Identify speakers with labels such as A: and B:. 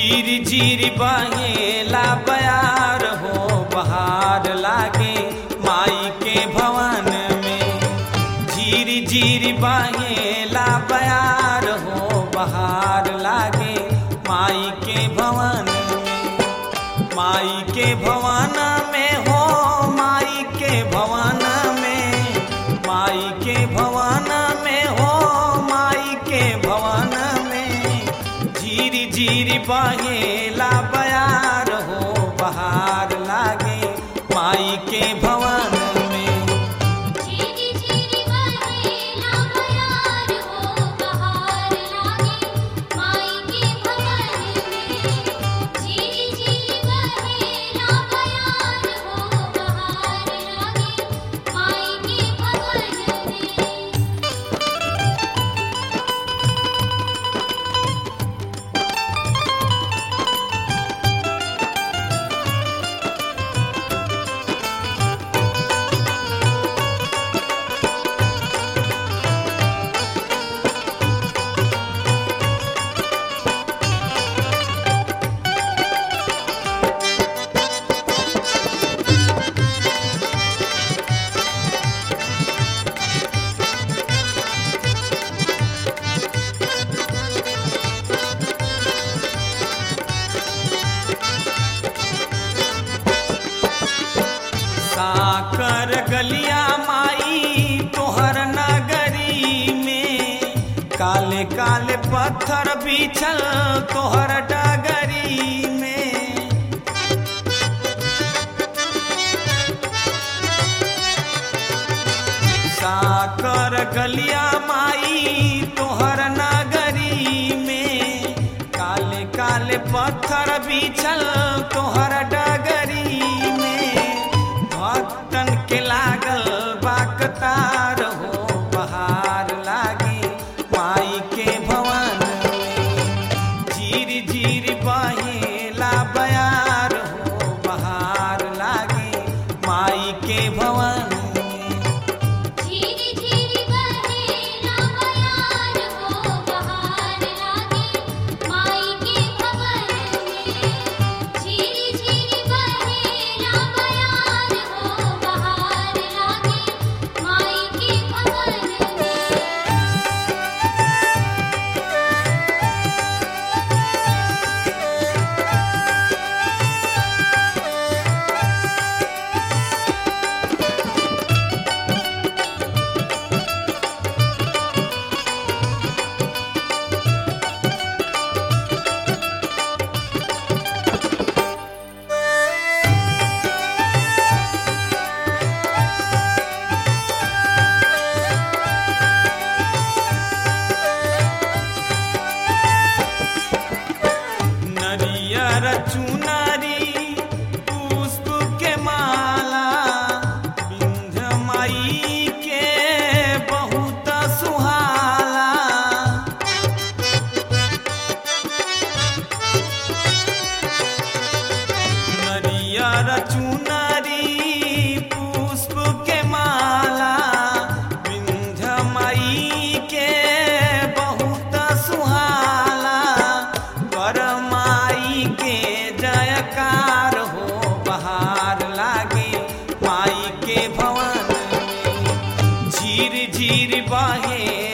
A: झीर बहेला बयार हो बहार लागे माई के भवन में। झीर बहेला बयार हो बहार लागे माई के भवन में। माई के भवन में हो माई के भवन में। माई के भवन में हो माई के भवन में। झीर बहेला बयार हो बहार लागे माई के भवन में।
B: झीर बहेला बयार हो बहार लागे माई के भवन में। झीर बहेला बयार हो बहार लागे माई के भवन में।
A: साकर गलिया माई तोहर नगरी में। काले काले पत्थर बिछल तोहर डगरी में। साकर गलिया माई तोहर नगरी में। काले काले पत्थर बिछल तोहर डगरी में। भक्तन के लागल बाकतार हो बहार लागे माई के भवन में। झीर बहेला बयार हो बहार लागे माई के भवन में।
B: झीर बहेला बयार हो बहार लागे माई के भवन में। झीर बहेला बयार हो बहार लागे माई के भवन में।
A: नरियर चुनरी पुष्प के माला विंध्य माई के बहुत सुहाला। नरियर चुनरी पुष्प के माला विंध्य माई के बहुत सुहाला। कर माई के जयकार हो बहार लागे माई के भवन में। झीर बहे